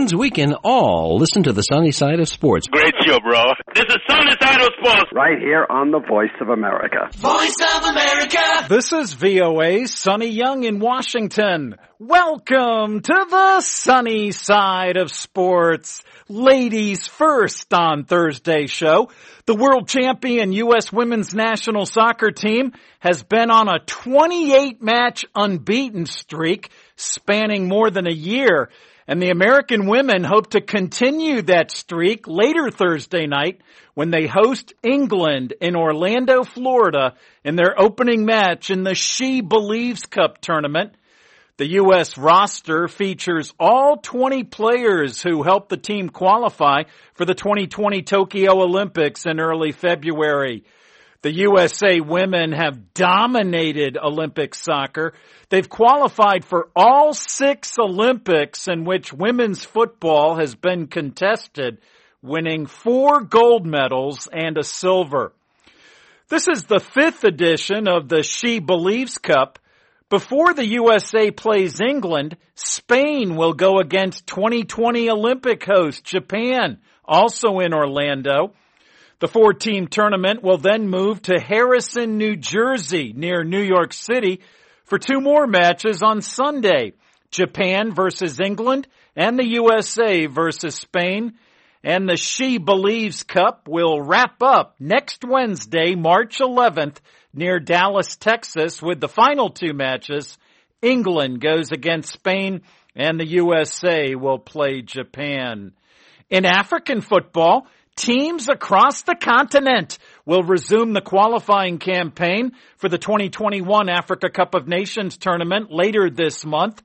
means we can all listen to the sunny side of sports. Great show, bro. This is Sunny Side of Sports. Right here on the Voice of America. Voice of America. This is VOA's Sonny Young in Washington. Welcome to the sunny side of sports. Ladies first on Thursday's show. The world champion U.S. women's national soccer team has been on a 28-match unbeaten streak spanning more than a year. And the American women hope to continue that streak later Thursday night when they host England in Orlando, Florida in their opening match in the She Believes Cup tournament. The U.S. roster features all 20 players who helped the team qualify for the 2020 Tokyo Olympics in early February. The USA women have dominated Olympic soccer. They've qualified for all 6 Olympics in which women's football has been contested, winning 4 gold medals and a silver. This is the 5th edition of the She Believes Cup. Before the USA plays England, Spain will go against 2020 Olympic host Japan, also in Orlando. The 4-team tournament will then move to Harrison, New Jersey, near New York City, for 2 more matches on Sunday, Japan versus England and the USA versus Spain. And the She Believes Cup will wrap up next Wednesday, March 11th, near Dallas, Texas, with the final 2 matches. England goes against Spain and the USA will play Japan. In African football, teams across the continent will resume the qualifying campaign for the 2021 Africa Cup of Nations tournament later this month.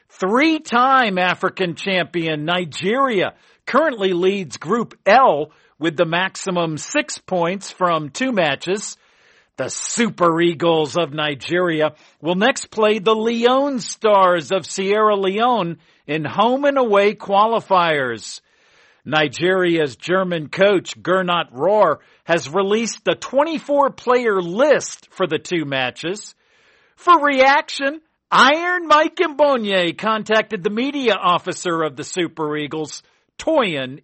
3-time African champion Nigeria currently leads Group L with the maximum 6 points from 2 matches. The Super Eagles of Nigeria will next play the Leone Stars of Sierra Leone in home and away qualifiers. Nigeria's German coach, Gernot Rohr, has released the 24-player list for the 2 matches. For reaction, Iron Mike Mbonye contacted the media officer of the Super Eagles, Toyin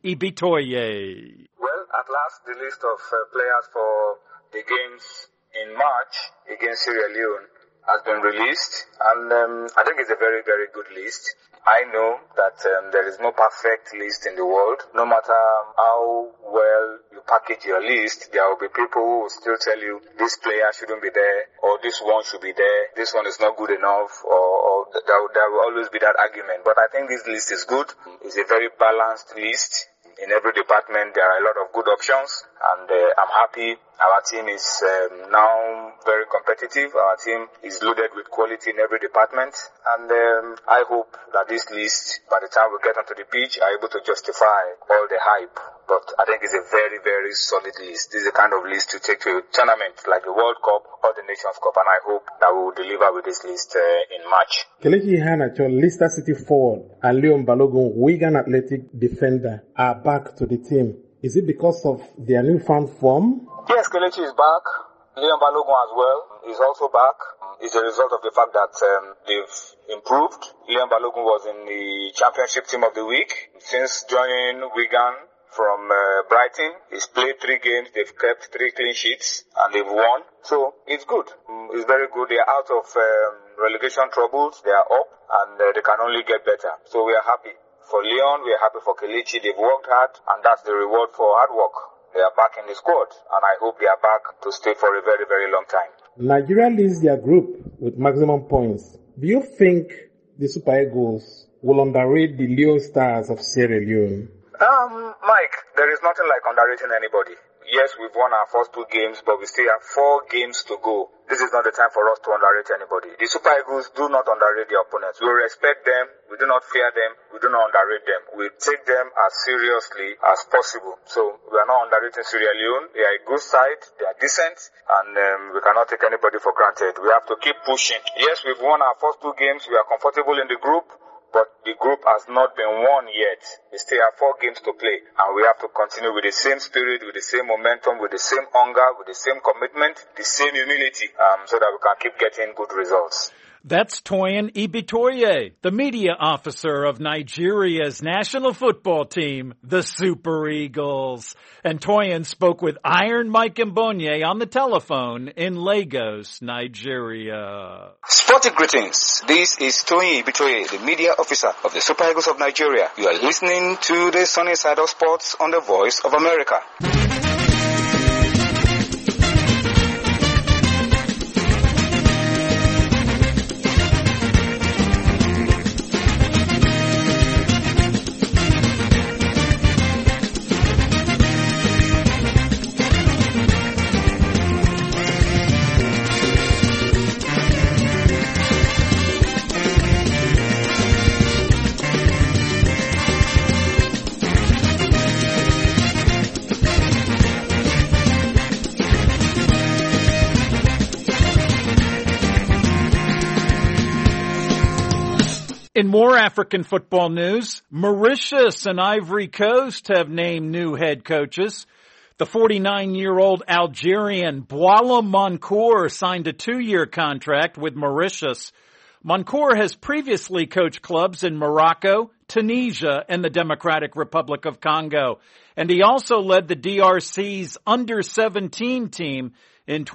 Ibitoye. Well, at last, the list of players for the games in March against Sierra Leone has been released, and I think it's a very, very good list. I know that there is no perfect list in the world. No matter how well you package your list, there will be people who will still tell you this player shouldn't be there, or this one should be there, this one is not good enough, or there will always be that argument. But I think this list is good. It's a very balanced list. In every department, there are a lot of good options, and I'm happy. Our team is now very competitive. Our team is loaded with quality in every department, and I hope that this list, by the time we get onto the pitch, are able to justify all the hype. But I think it's a very, very solid list. This is the kind of list to take to a tournament like the World Cup or the Nations Cup, and I hope that we will deliver with this list in March. Kelechi Iheanacho, Leicester City forward, and Leon Balogun, Wigan Athletic defender, are back to the team. Is it because of their newfound form? Yes, Kelechi is back. Leon Balogun as well is also back. It's a result of the fact that they've improved. Leon Balogun was in the championship team of the week since joining Wigan from Brighton. He's played 3 games, they've kept 3 clean sheets, and they've won. So it's good. It's very good. They are out of relegation troubles. They are up, and they can only get better. So we are happy. For Leon, we are happy for Kelechi. They've worked hard, and that's the reward for hard work. They are back in the squad, and I hope they are back to stay for a very, very long time. Nigeria leads their group with maximum points. Do you think the Super Eagles will underrate the Leone Stars of Sierra Leone? Mike, there is nothing like underrating anybody. Yes, we've won our first 2 games, but we still have 4 games to go. This is not the time for us to underrate anybody. The Super Eagles do not underrate their opponents. We respect them. We do not fear them. We do not underrate them. We take them as seriously as possible. So we are not underrating Sierra Leone. They are a good side. They are decent. And we cannot take anybody for granted. We have to keep pushing. Yes, we've won our first 2 games. We are comfortable in the group. But the group has not been won yet. We still have 4 games to play, and we have to continue with the same spirit, with the same momentum, with the same hunger, with the same commitment, the same humility, so that we can keep getting good results. That's Toyin Ibitoye, the media officer of Nigeria's national football team, the Super Eagles. And Toyin spoke with Iron Mike Mbonye on the telephone in Lagos, Nigeria. Sporting greetings. This is Toyin Ibitoye, the media officer of the Super Eagles of Nigeria. You are listening to the Sunny Side of Sports on the Voice of America. In more African football news, Mauritius and Ivory Coast have named new head coaches. The 49-year-old Algerian Boualem Moncour signed a 2-year contract with Mauritius. Moncour has previously coached clubs in Morocco, Tunisia, and the Democratic Republic of Congo. And he also led the DRC's under-17 team in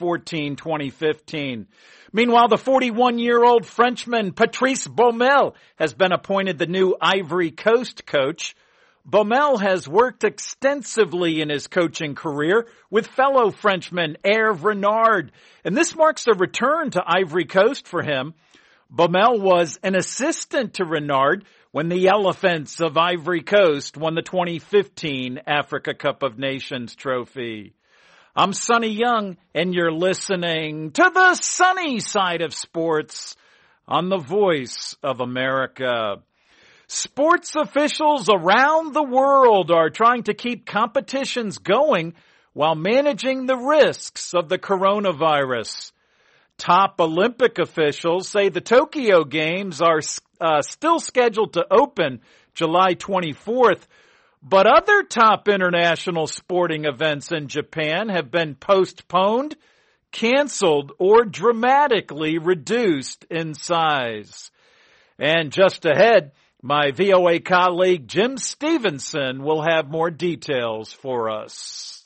2014-2015. Meanwhile, the 41-year-old Frenchman Patrice Baumel has been appointed the new Ivory Coast coach. Baumel has worked extensively in his coaching career with fellow Frenchman Hervé Renard, and this marks a return to Ivory Coast for him. Baumel was an assistant to Renard when the Elephants of Ivory Coast won the 2015 Africa Cup of Nations trophy. I'm Sonny Young, and you're listening to the Sunny Side of Sports on the Voice of America. Sports officials around the world are trying to keep competitions going while managing the risks of the coronavirus. Top Olympic officials say the Tokyo Games are still scheduled to open July 24th, but other top international sporting events in Japan have been postponed, canceled, or dramatically reduced in size. And just ahead, my VOA colleague Jim Stevenson will have more details for us.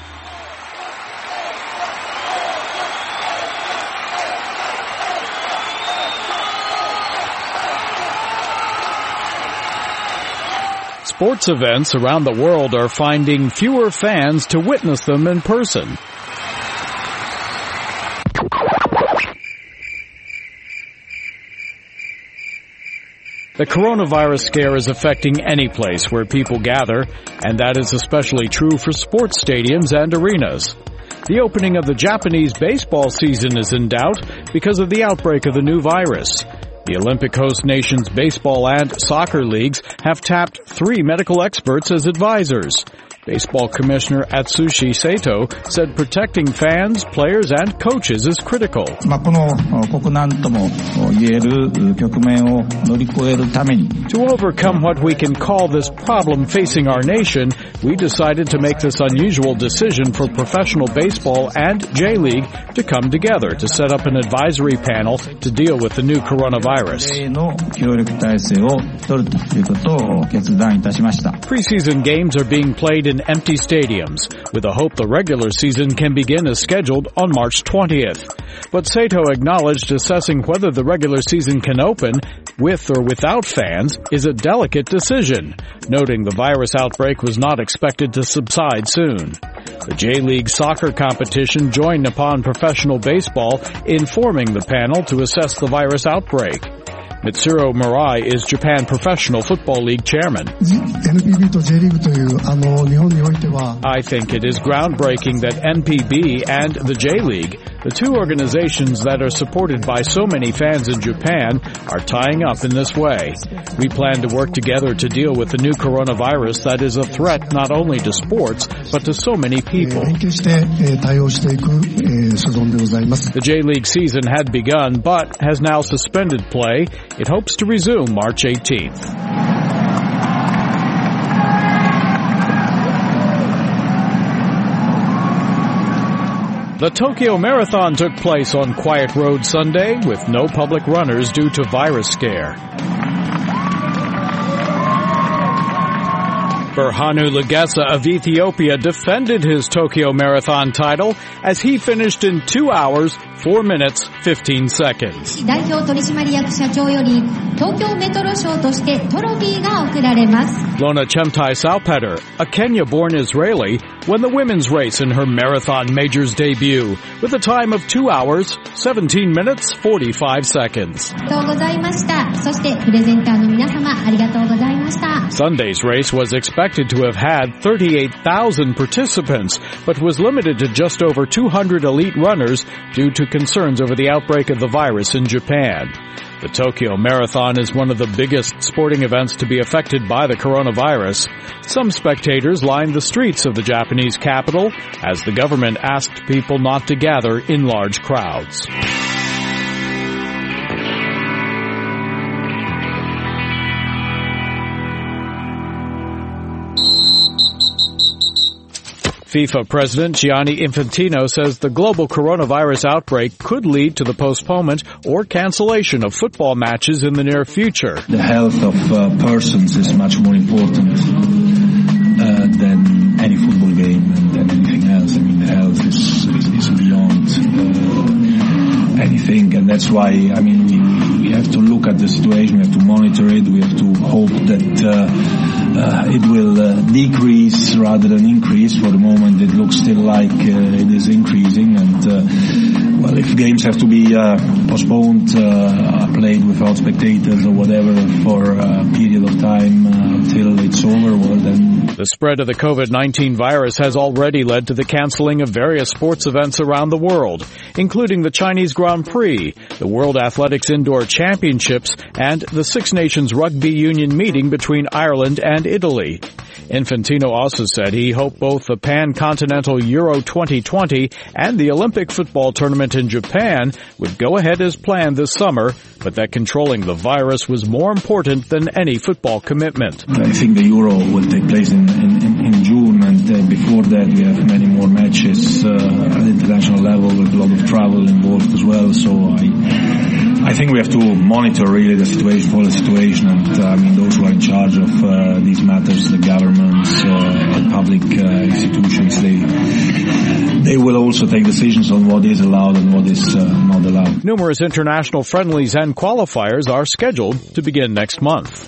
Sports events around the world are finding fewer fans to witness them in person. The coronavirus scare is affecting any place where people gather, and that is especially true for sports stadiums and arenas. The opening of the Japanese baseball season is in doubt because of the outbreak of the new virus. The Olympic host nation's baseball and soccer leagues have tapped 3 medical experts as advisors. Baseball Commissioner Atsushi Sato said protecting fans, players, and coaches is critical. To overcome what we can call this problem facing our nation, we decided to make this unusual decision for professional baseball and J-League to come together to set up an advisory panel to deal with the new coronavirus. Preseason games are being played in empty stadiums, with a hope the regular season can begin as scheduled on March 20th. But Sato acknowledged assessing whether the regular season can open, with or without fans, is a delicate decision, noting the virus outbreak was not expected to subside soon. The J-League soccer competition joined Nippon Professional Baseball in forming the panel to assess the virus outbreak. Mitsuru Murai is Japan Professional Football League chairman. I think it is groundbreaking that NPB and the J-League, the 2 organizations that are supported by so many fans in Japan, are tying up in this way. We plan to work together to deal with the new coronavirus that is a threat not only to sports, but to so many people. The J-League season had begun, but has now suspended play. It hopes to resume March 18th. The Tokyo Marathon took place on quiet road Sunday with no public runners due to virus scare. Berhanu Legessa of Ethiopia defended his Tokyo Marathon title as he finished in 2 hours, 4 minutes, 15 seconds. 代表取締役社長より東京メトロ賞としてトロフィーが贈られます。 Lona Chemtai Salpeter, a Kenya-born Israeli, won the women's race in her marathon majors debut with a time of 2 hours, 17 minutes, 45 seconds. ありがとうございました。そしてプレゼンターの皆様ありがとうございました。 Sunday's race was expected to have had 38,000 participants, but was limited to just over 200 elite runners due to concerns over the outbreak of the virus in Japan. The Tokyo Marathon is one of the biggest sporting events to be affected by the coronavirus. Some spectators lined the streets of the Japanese capital as the government asked people not to gather in large crowds. FIFA President Gianni Infantino says the global coronavirus outbreak could lead to the postponement or cancellation of football matches in the near future. The health of persons is much more important than any football game and than anything else. I mean, the health is beyond anything, and that's why, I mean, we have to look at the situation, we have to monitor it, we have to hope that it will decrease rather than increase. For the moment, it looks still like it is increasing, and well, if games have to be postponed, played without spectators or whatever for a period of time until it's over, well then... The spread of the COVID-19 virus has already led to the canceling of various sports events around the world, including the Chinese Grand Prix, the World Athletics Indoor Championships, and the Six Nations Rugby Union meeting between Ireland and Italy. Infantino also said he hoped both the Pan-Continental Euro 2020 and the Olympic football tournament in Japan would go ahead as planned this summer, but that controlling the virus was more important than any football commitment. I think the Euro will take place in June, and before that we have many more matches at international level with a lot of travel involved as well, so I think we have to monitor really the situation, follow the situation, and I mean those who are in charge of these matters, the governments, the public institutions, they will also take decisions on what is allowed and what is not allowed. Numerous international friendlies and qualifiers are scheduled to begin next month.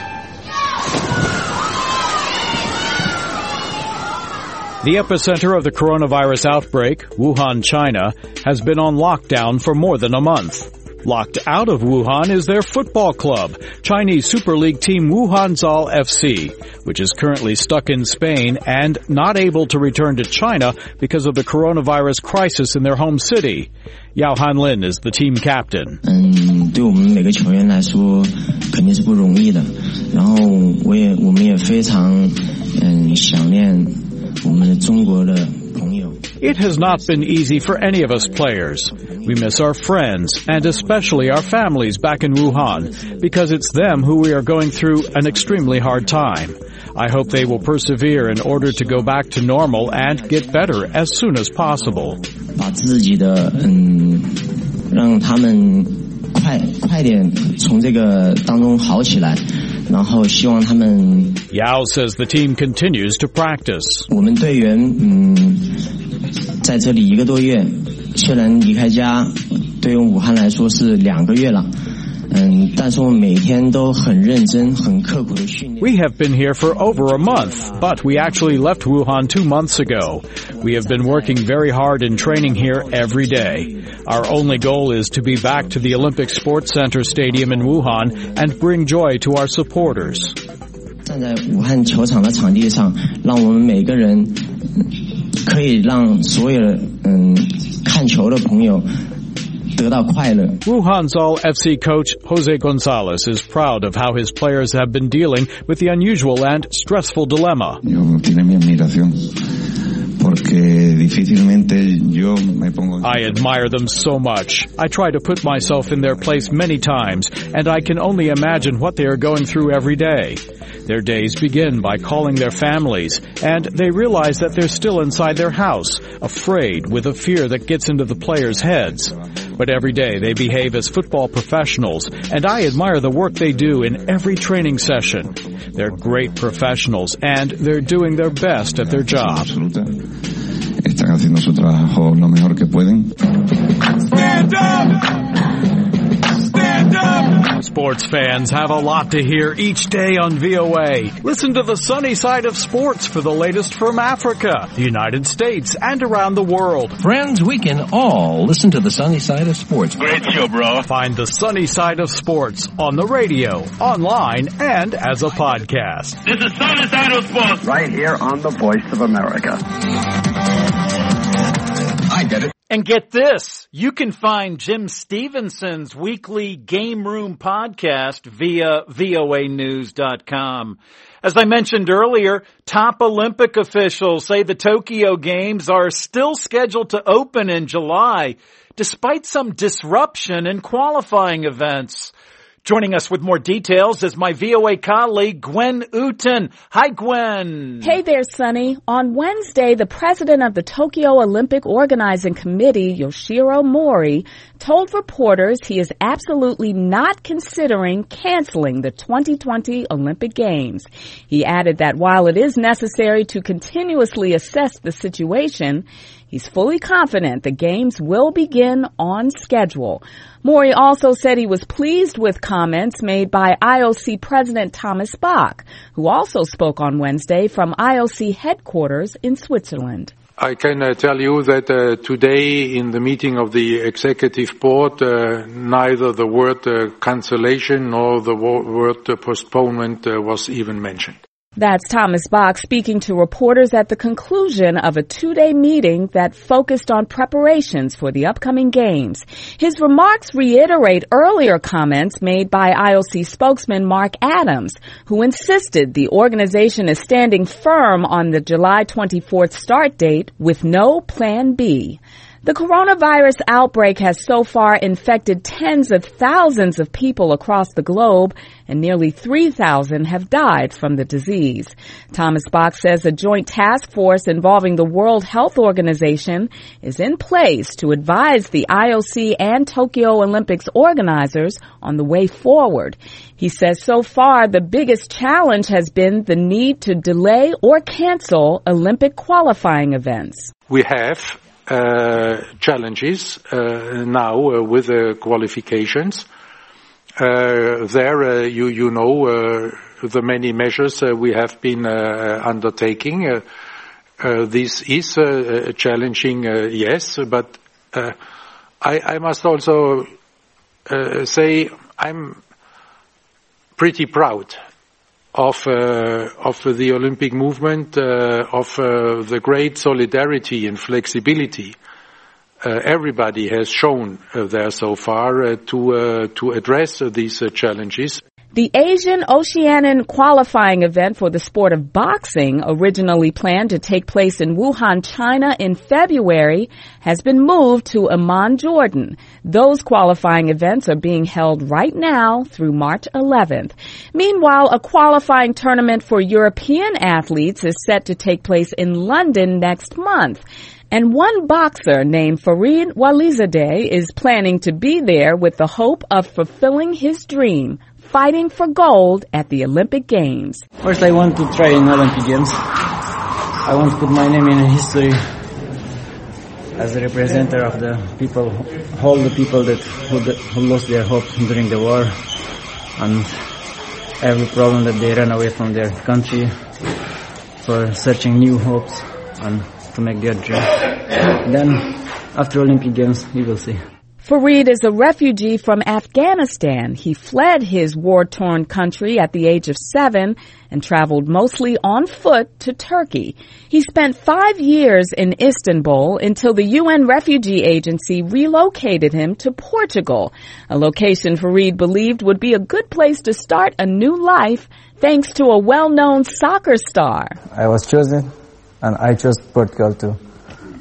The epicenter of the coronavirus outbreak, Wuhan, China, has been on lockdown for more than a month. Locked out of Wuhan is their football club, Chinese Super League team Wuhanzhou FC, which is currently stuck in Spain and not able to return to China because of the coronavirus crisis in their home city. Yao Hanlin is the team captain. 对我们每个球员来说肯定是不容易的，然后我们也非常想念我们的中国的朋友。 It has not been easy for any of us players. We miss our friends and especially our families back in Wuhan because it's them who we are going through an extremely hard time. I hope they will persevere in order to go back to normal and get better as soon as possible. 把自己的让他们快点从这个当中好起来，然后希望他们 Yao says the team continues to practice. 我们队员在这里1个多月，虽然离开家，对于武汉来说是2个月了。但是我们每天都很认真、很刻苦的训练。 We have been here for over a month, but we actually left Wuhan 2 months ago. We have been working very hard in training here every day. Our only goal is to be back to the Olympic Sports Center Stadium in Wuhan and bring joy to our supporters. 站在武汉球场的场地上，让我们每个人可以让所有看球的朋友 Wuhanzhou FC coach Jose Gonzalez is proud of how his players have been dealing with the unusual and stressful dilemma. Tiene mi admiración porque que difícilmente yo me pongo. I admire them so much. I try to put myself in their place many times, and I can only imagine what they are going through every day. Their days begin by calling their families, and they realize that they're still inside their house, afraid with a fear that gets into the players' heads. But every day they behave as football professionals, and I admire the work they do in every training session. They're great professionals, and they're doing their best at their job. Están haciendo su trabajo lo mejor que pueden. Stand up! Stand up! Sports fans have a lot to hear each day on VOA. Listen to the sunny side of sports for the latest from Africa, the United States, and around the world. Friends, we can all listen to the sunny side of sports. Great show, bro. Find the sunny side of sports on the radio, online, and as a podcast. This is Sunny Side of Sports. Right here on the Voice of America. I get it. And get this, you can find Jim Stevenson's weekly Game Room podcast via voanews.com. As I mentioned earlier, top Olympic officials say the Tokyo Games are still scheduled to open in July, despite some disruption in qualifying events. Joining us with more details is my VOA colleague, Gwen Uten. Hi, Gwen. Hey there, Sonny. On Wednesday, the president of the Tokyo Olympic Organizing Committee, Yoshiro Mori, told reporters he is absolutely not considering canceling the 2020 Olympic Games. He added that while it is necessary to continuously assess the situation, he's fully confident the Games will begin on schedule. Mori also said he was pleased with comments made by IOC President Thomas Bach, who also spoke on Wednesday from IOC headquarters in Switzerland. I can tell you that today in the meeting of the executive board, neither the word cancellation nor the word postponement was even mentioned. That's Thomas Bach speaking to reporters at the conclusion of a two-day meeting that focused on preparations for the upcoming Games. His remarks reiterate earlier comments made by IOC spokesman Mark Adams, who insisted the organization is standing firm on the July 24th start date with no Plan B. The coronavirus outbreak has so far infected tens of thousands of people across the globe, and nearly 3,000 have died from the disease. Thomas Bach says a joint task force involving the World Health Organization is in place to advise the IOC and Tokyo Olympics organizers on the way forward. He says so far the biggest challenge has been the need to delay or cancel Olympic qualifying events. We have challenges now with the qualifications. You know the many measures we have been undertaking. This is challenging, yes, but I must also say I'm pretty proud of the Olympic movement, of the great solidarity and flexibility everybody has shown there so far to address these challenges. The Asian Oceanian qualifying event for the sport of boxing, originally planned to take place in Wuhan, China in February, has been moved to Amman, Jordan. Those qualifying events are being held right now through March 11th. Meanwhile, a qualifying tournament for European athletes is set to take place in London next month. And one boxer named Farid Walizadeh is planning to be there with the hope of fulfilling his dream, fighting for gold at the Olympic Games. First, I want to try in Olympic Games. I want to put my name in history as a representative of the people, all the people who lost their hope during the war, and every problem that they ran away from their country for searching new hopes and to make their dream. Then, after Olympic Games, we will see. Farid is a refugee from Afghanistan. He fled his war-torn country at the age of 7 and traveled mostly on foot to Turkey. He spent 5 years in Istanbul until the UN Refugee Agency relocated him to Portugal, a location Farid believed would be a good place to start a new life thanks to a well-known soccer star. I was chosen, and I chose Portugal to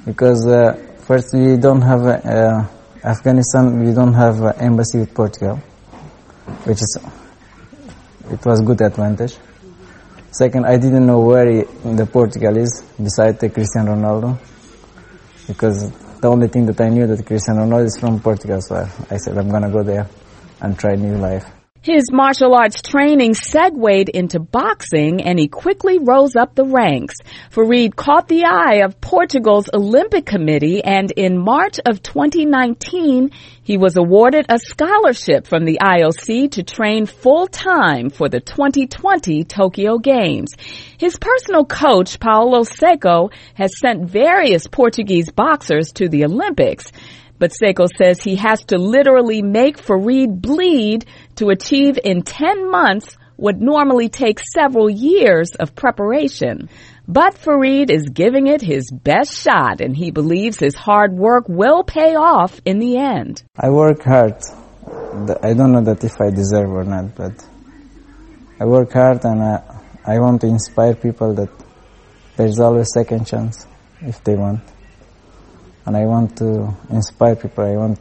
because first we don't have Afghanistan. We don't have embassy with Portugal, it was good advantage. Second, I didn't know where the Portugal is beside the Cristiano Ronaldo, because the only thing that I knew that Cristiano Ronaldo is from Portugal, so I said I'm gonna go there and try new life. His martial arts training segued into boxing, and he quickly rose up the ranks. Farid caught the eye of Portugal's Olympic Committee, and in March of 2019, he was awarded a scholarship from the IOC to train full-time for the 2020 Tokyo Games. His personal coach, Paulo Seco, has sent various Portuguese boxers to the Olympics. But Seco says he has to literally make Farid bleed to achieve in 10 months what normally takes several years of preparation. But Farid is giving it his best shot, and he believes his hard work will pay off in the end. I work hard. I don't know that if I deserve or not, but I work hard, and I want to inspire people that there's always second chance if they want. And I want to inspire people. I want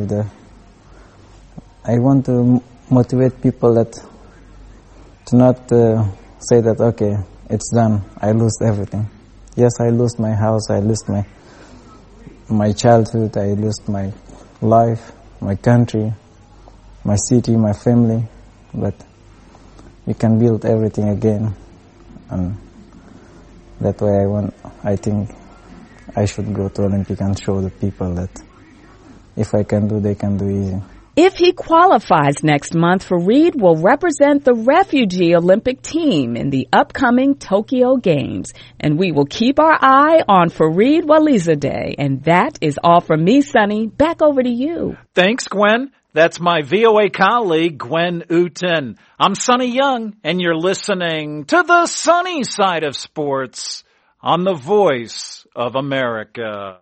to motivate people that to not say that, okay, it's done, I lost everything. Yes, I lost my house, I lost my childhood, I lost my life, my country, my city, my family, but you can build everything again. And that way I think I should go to Olympic and show the people that if I can do, they can do easy. If he qualifies next month, Farid will represent the refugee Olympic team in the upcoming Tokyo Games. And we will keep our eye on Farid Walizadeh. And that is all from me, Sonny. Back over to you. Thanks, Gwen. That's my VOA colleague, Gwen Uten. I'm Sonny Young, and you're listening to the sunny side of sports on the Voice of America.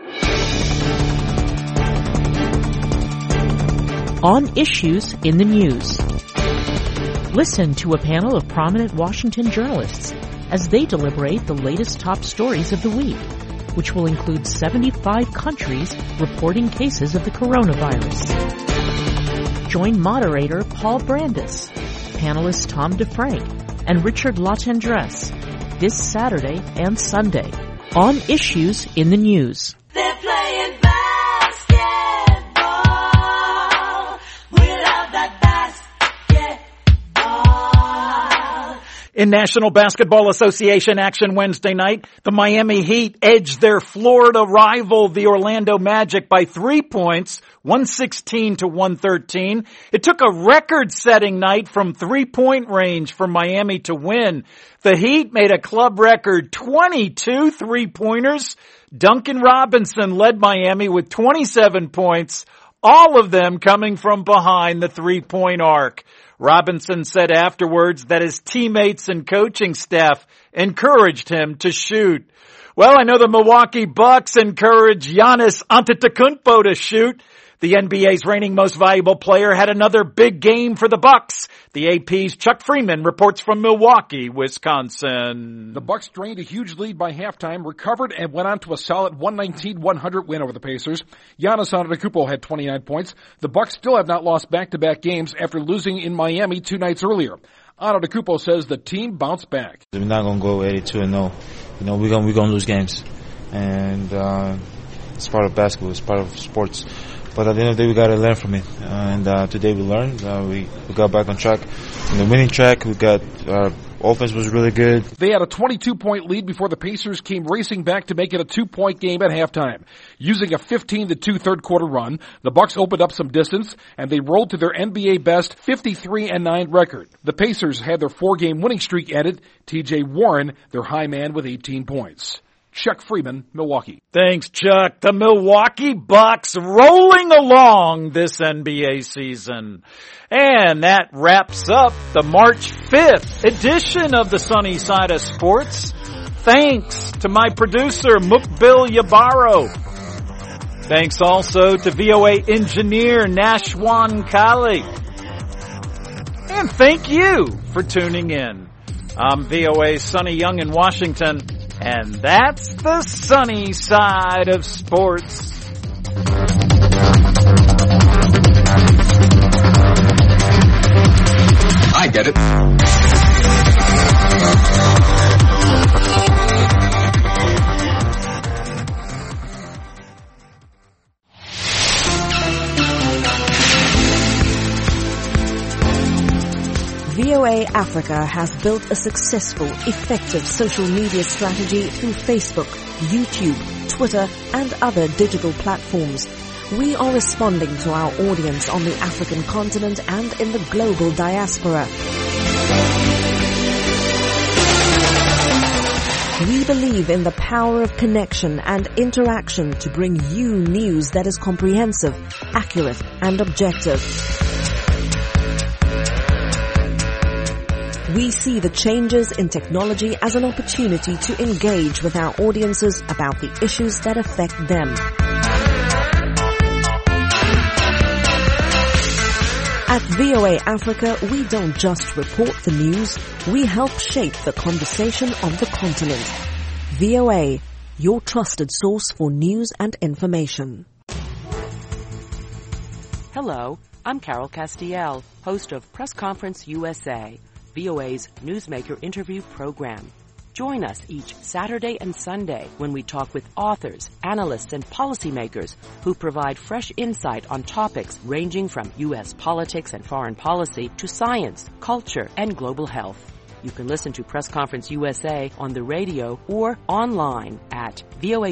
On Issues in the News. Listen to a panel of prominent Washington journalists as they deliberate the latest top stories of the week, which will include 75 countries reporting cases of the coronavirus. Join moderator Paul Brandis, panelists Tom DeFrank, and Richard Latendresse this Saturday and Sunday on Issues in the News. They're playing basketball. We love that basketball. In National Basketball Association action Wednesday night, the Miami Heat edged their Florida rival, the Orlando Magic, by 3 points, 116-113. It took a record-setting night from three-point range for Miami to win. The Heat made a club record 22 three-pointers. Duncan Robinson led Miami with 27 points, all of them coming from behind the three-point arc. Robinson said afterwards that his teammates and coaching staff encouraged him to shoot. Well, I know the Milwaukee Bucks encouraged Giannis Antetokounmpo to shoot. The NBA's reigning most valuable player had another big game for the Bucks. The AP's Chuck Freeman reports from Milwaukee, Wisconsin. The Bucks drained a huge lead by halftime, recovered, and went on to a solid 119-100 win over the Pacers. Giannis Antetokounmpo had 29 points. The Bucks still have not lost back-to-back games after losing in Miami 2 nights earlier. Antetokounmpo says the team bounced back. We're not going to go 82-0. We're going to lose games. And it's part of basketball. It's part of sports. But at the end of the day, we got to learn from it. And today we learned. We got back on track. In the winning track, our offense was really good. They had a 22-point lead before the Pacers came racing back to make it a 2-point game at halftime. Using a 15-2 third-quarter run, the Bucks opened up some distance, and they rolled to their NBA best 53-9 record. The Pacers had their 4-game winning streak ended. T.J. Warren, their high man, with 18 points. Chuck Freeman, Milwaukee. Thanks, Chuck. The Milwaukee Bucks rolling along this NBA season. And that wraps up the March 5th edition of the Sunny Side of Sports. Thanks to my producer, Mukbil Yabaro. Thanks also to VOA engineer Nashwan Kali. And thank you for tuning in. I'm VOA Sonny Young in Washington. And that's the sunny side of sports. I get it. VOA Africa has built a successful, effective social media strategy through Facebook, YouTube, Twitter, and other digital platforms. We are responding to our audience on the African continent and in the global diaspora. We believe in the power of connection and interaction to bring you news that is comprehensive, accurate, and objective. We see the changes in technology as an opportunity to engage with our audiences about the issues that affect them. At VOA Africa, we don't just report the news, we help shape the conversation of the continent. VOA, your trusted source for news and information. Hello, I'm Carol Castiel, host of Press Conference USA, VOA's newsmaker interview program. Join us each Saturday and Sunday when we talk with authors, analysts, and policymakers who provide fresh insight on topics ranging from U.S. politics and foreign policy to science, culture, and global health. You can listen to Press Conference USA on the radio or online at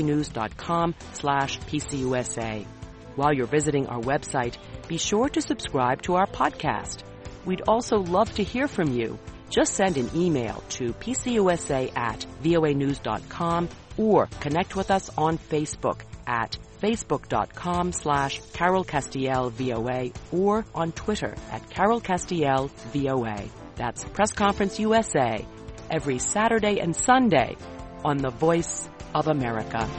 voanews.com/PCUSA. While you're visiting our website, be sure to subscribe to our podcast. We'd also love to hear from you. Just send an email to pcusa@voanews.com or connect with us on Facebook at facebook.com/Carol Castiel VOA or on Twitter at Carol Castiel VOA. That's Press Conference USA every Saturday and Sunday on the Voice of America.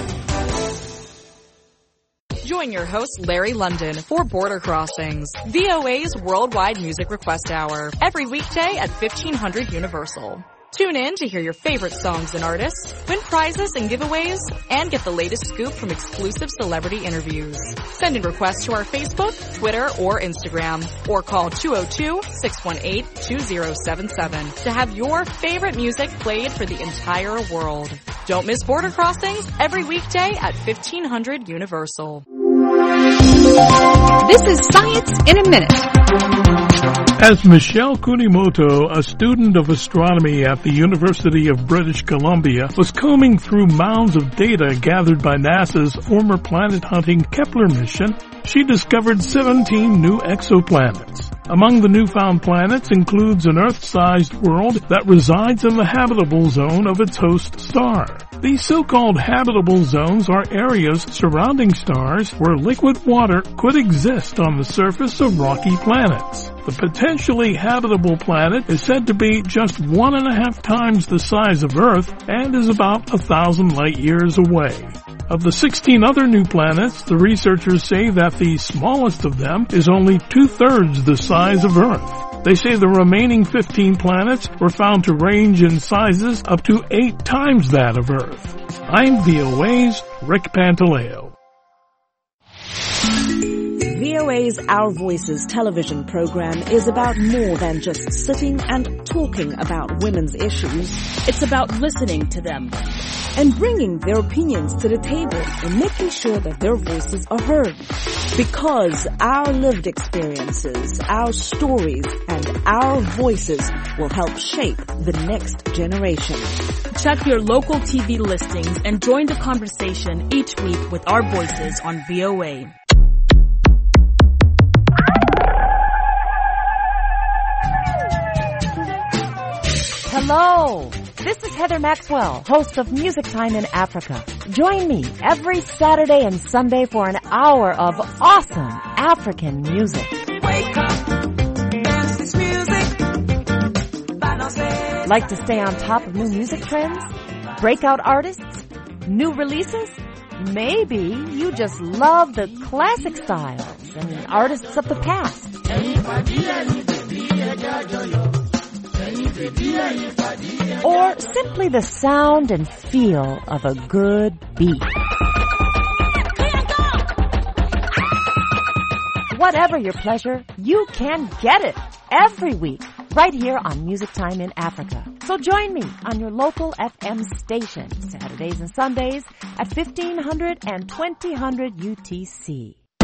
Join your host, Larry London, for Border Crossings, VOA's worldwide music request hour, every weekday at 1500 Universal. Tune in to hear your favorite songs and artists, win prizes and giveaways, and get the latest scoop from exclusive celebrity interviews. Send in requests to our Facebook, Twitter, or Instagram, or call 202-618-2077 to have your favorite music played for the entire world. Don't miss Border Crossings every weekday at 1500 Universal. This is Science in a Minute. As Michelle Kunimoto, a student of astronomy at the University of British Columbia, was combing through mounds of data gathered by NASA's former planet-hunting Kepler mission, she discovered 17 new exoplanets. Among the newfound planets includes an Earth-sized world that resides in the habitable zone of its host star. These so-called habitable zones are areas surrounding stars where liquid water could exist on the surface of rocky planets. The potentially habitable planet is said to be just 1.5 times the size of Earth and is about 1,000 light years away. Of the 16 other new planets, the researchers say that the smallest of them is only 2/3 the size of Earth. They say the remaining 15 planets were found to range in sizes up to 8 times that of Earth. I'm VOA's Rick Pantaleo. VOA's Our Voices television program is about more than just sitting and talking about women's issues. It's about listening to them and bringing their opinions to the table and making sure that their voices are heard. Because our lived experiences, our stories, and our voices will help shape the next generation. Check your local TV listings and join the conversation each week with our voices on VOA. Hello, this is Heather Maxwell, host of Music Time in Africa. Join me every Saturday and Sunday for an hour of awesome African music. Wake up, dance this music. Like to stay on top of new music trends? Breakout artists? New releases? Maybe you just love the classic styles and artists of the past. or simply the sound and feel of a good beat. Whatever your pleasure, you can get it every week right here on Music Time in Africa. So join me on your local FM station Saturdays and Sundays at 1500 and 2000 UTC.